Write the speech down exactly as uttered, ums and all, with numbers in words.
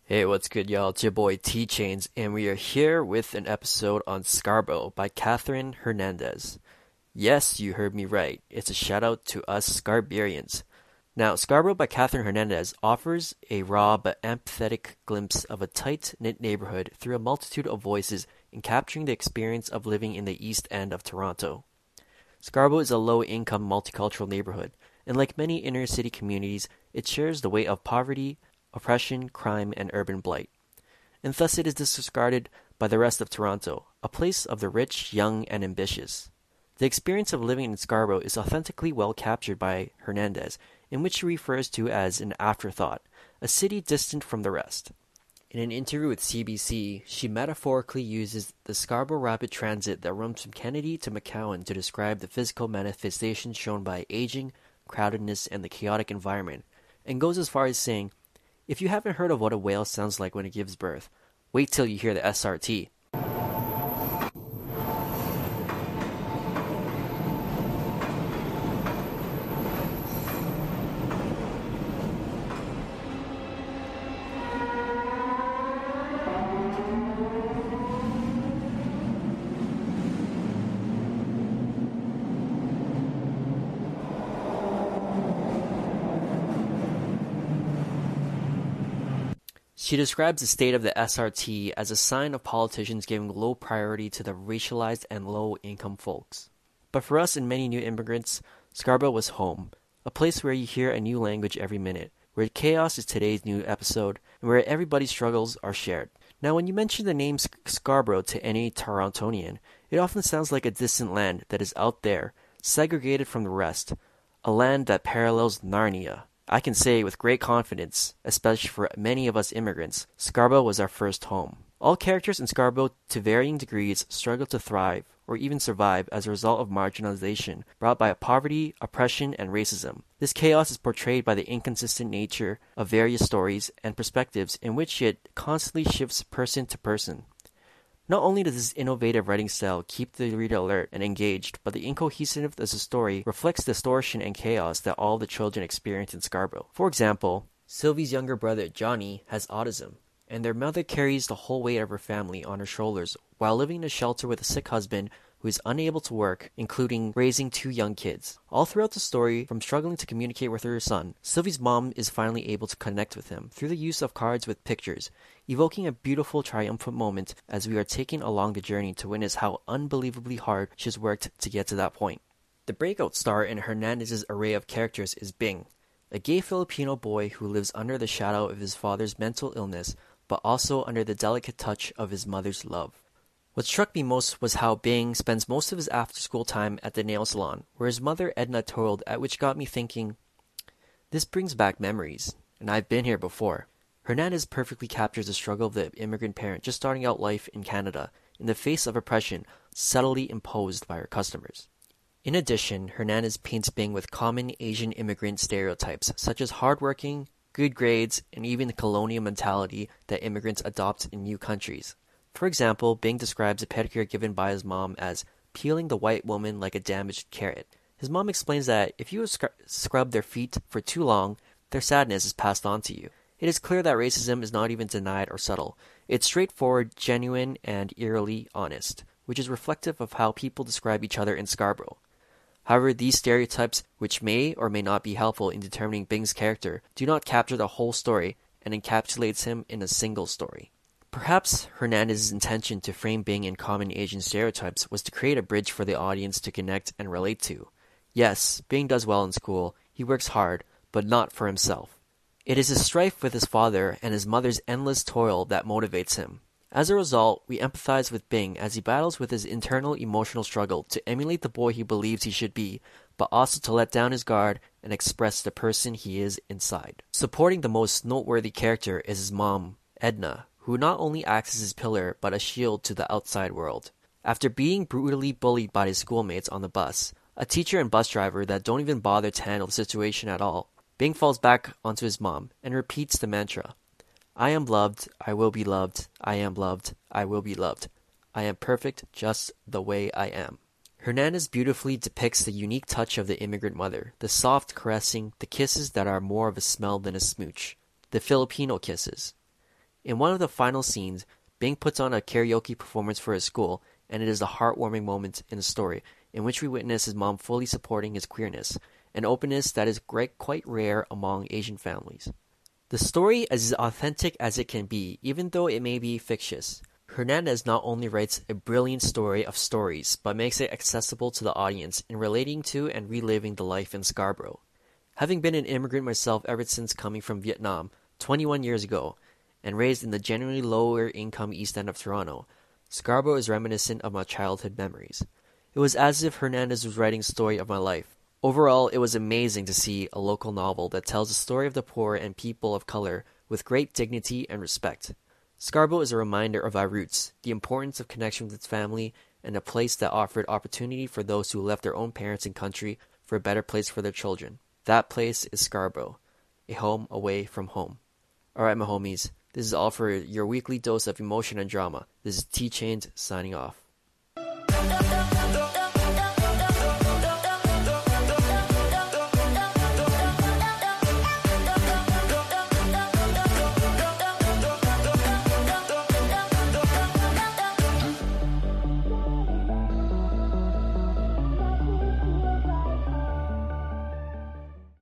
Hey, what's good, y'all? It's your boy T Chains, and we are here with an episode on Scarborough by Catherine Hernandez. Yes, you heard me right. It's a shout out to us Scarbarians. Now, Scarborough by Catherine Hernandez offers a raw but empathetic glimpse of a tight-knit neighborhood through a multitude of voices in capturing the experience of living in the East End of Toronto. Scarborough is a low-income multicultural neighborhood, and like many inner-city communities, it shares the weight of poverty, oppression, crime, and urban blight. And thus it is disregarded by the rest of Toronto, a place of the rich, young, and ambitious. The experience of living in Scarborough is authentically well captured by Hernandez, in which she refers to as an afterthought, a city distant from the rest. In an interview with C B C, she metaphorically uses the Scarborough Rapid Transit that runs from Kennedy to McCowan to describe the physical manifestations shown by aging, crowdedness, and the chaotic environment, and goes as far as saying, "If you haven't heard of what a whale sounds like when it gives birth, wait till you hear the S R T." She describes the state of the S R T as a sign of politicians giving low priority to the racialized and low-income folks. But for us and many new immigrants, Scarborough was home, a place where you hear a new language every minute, where chaos is today's new episode, and where everybody's struggles are shared. Now, when you mention the name Scarborough to any Torontonian, it often sounds like a distant land that is out there, segregated from the rest, a land that parallels Narnia. I can say with great confidence, especially for many of us immigrants, Scarborough was our first home. All characters in Scarborough, to varying degrees, struggle to thrive, or even survive as a result of marginalization brought by poverty, oppression, and racism. This chaos is portrayed by the inconsistent nature of various stories and perspectives in which it constantly shifts person to person. Not only does this innovative writing style keep the reader alert and engaged, but the incohesiveness of the story reflects distortion and chaos that all the children experience in Scarborough. For example, Sylvie's younger brother, Johnny, has autism, and their mother carries the whole weight of her family on her shoulders while living in a shelter with a sick husband who is unable to work, including raising two young kids. All throughout the story, from struggling to communicate with her son, Sylvie's mom is finally able to connect with him through the use of cards with pictures, evoking a beautiful triumphant moment as we are taken along the journey to witness how unbelievably hard she has worked to get to that point. The breakout star in Hernandez's array of characters is Bing, a gay Filipino boy who lives under the shadow of his father's mental illness, but also under the delicate touch of his mother's love. What struck me most was how Bing spends most of his after-school time at the nail salon, where his mother Edna toiled, at which got me thinking, this brings back memories, and I've been here before. Hernandez perfectly captures the struggle of the immigrant parent just starting out life in Canada, in the face of oppression subtly imposed by her customers. In addition, Hernandez paints Bing with common Asian immigrant stereotypes, such as hardworking, good grades, and even the colonial mentality that immigrants adopt in new countries. For example, Bing describes a pedicure given by his mom as peeling the white woman like a damaged carrot. His mom explains that if you scrub, scrub their feet for too long, their sadness is passed on to you. It is clear that racism is not even denied or subtle. It's straightforward, genuine, and eerily honest, which is reflective of how people describe each other in Scarborough. However, these stereotypes, which may or may not be helpful in determining Bing's character, do not capture the whole story and encapsulates him in a single story. Perhaps Hernandez's intention to frame Bing in common Asian stereotypes was to create a bridge for the audience to connect and relate to. Yes, Bing does well in school, he works hard, but not for himself. It is his strife with his father and his mother's endless toil that motivates him. As a result, we empathize with Bing as he battles with his internal emotional struggle to emulate the boy he believes he should be, but also to let down his guard and express the person he is inside. Supporting the most noteworthy character is his mom, Edna, who not only acts as his pillar but a shield to the outside world. After being brutally bullied by his schoolmates on the bus, a teacher and bus driver that don't even bother to handle the situation at all, Bing falls back onto his mom and repeats the mantra, I am loved, I will be loved, I am loved, I will be loved. I am perfect just the way I am. Hernandez beautifully depicts the unique touch of the immigrant mother, the soft caressing, the kisses that are more of a smell than a smooch, the Filipino kisses. In one of the final scenes, Bing puts on a karaoke performance for his school, and it is a heartwarming moment in the story in which we witness his mom fully supporting his queerness, an openness that is great, quite rare among Asian families. The story is as authentic as it can be, even though it may be fictitious. Hernandez not only writes a brilliant story of stories, but makes it accessible to the audience in relating to and reliving the life in Scarborough. Having been an immigrant myself ever since coming from Vietnam twenty-one years ago, and raised in the generally lower income East End of Toronto, Scarborough is reminiscent of my childhood memories. It was as if Hernandez was writing a story of my life. Overall, it was amazing to see a local novel that tells the story of the poor and people of color with great dignity and respect. Scarborough is a reminder of our roots, the importance of connection with its family, and a place that offered opportunity for those who left their own parents and country for a better place for their children. That place is Scarborough, a home away from home. Alright, my homies, this is all for your weekly dose of emotion and drama. This is T-Chainz signing off.